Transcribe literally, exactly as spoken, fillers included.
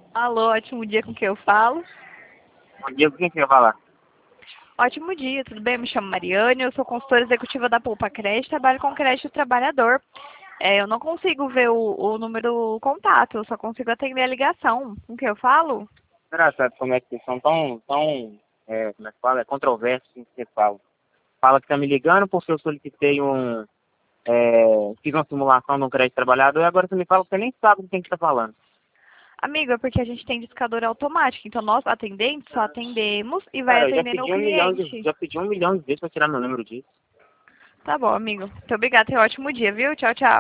Alô, ótimo dia, com quem eu falo? Bom dia, com quem você vai falar? Ótimo dia, tudo bem? Eu me chamo Mariane, eu sou consultora executiva da Poupa Crédito, trabalho com crédito trabalhador. É, eu não consigo ver o, o número do contato, eu só consigo atender a ligação. Com quem eu falo? Engraçado como é que vocês são tão, tão é, como é que fala? É controverso assim que você fala. Fala que tá me ligando porque eu solicitei um, é, fiz uma simulação de um crédito trabalhador e agora você me fala que você nem sabe com quem que tá falando. Amigo, é porque a gente tem discador automático, então nós atendentes só atendemos e vai Cara, eu já atendendo o pedi um milhão de, cliente. já pedi um milhão de vezes pra tirar meu número disso. Tá bom, amigo. Muito obrigada, tenha um ótimo dia, viu? Tchau, tchau.